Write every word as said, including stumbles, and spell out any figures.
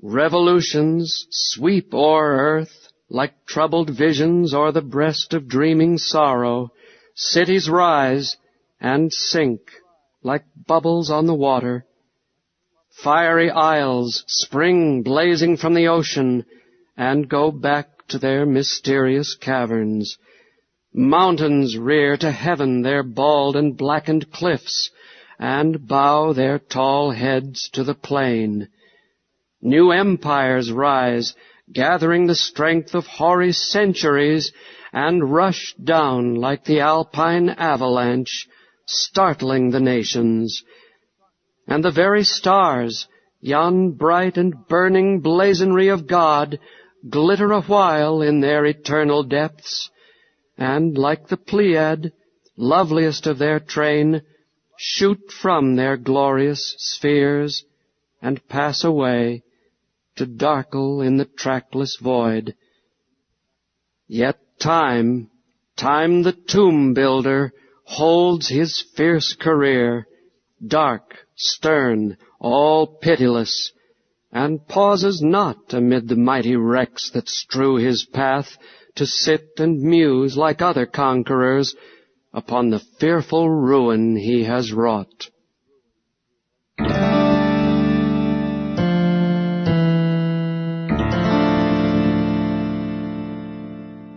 Revolutions sweep o'er earth like troubled visions o'er the breast of dreaming sorrow. Cities rise and sink like bubbles on the water. Fiery isles spring blazing from the ocean and go back to their mysterious caverns. Mountains rear to heaven their bald and blackened cliffs and bow their tall heads to the plain. New empires rise, gathering the strength of hoary centuries, and rush down like the alpine avalanche, startling the nations. And the very stars, yon bright and burning blazonry of God, glitter a while in their eternal depths, and like the Pleiad, loveliest of their train, shoot from their glorious spheres and pass away to darkle in the trackless void. Yet time, time the tomb builder, holds his fierce career, dark, stern, all pitiless, and pauses not amid the mighty wrecks that strew his path to sit and muse like other conquerors upon the fearful ruin he has wrought.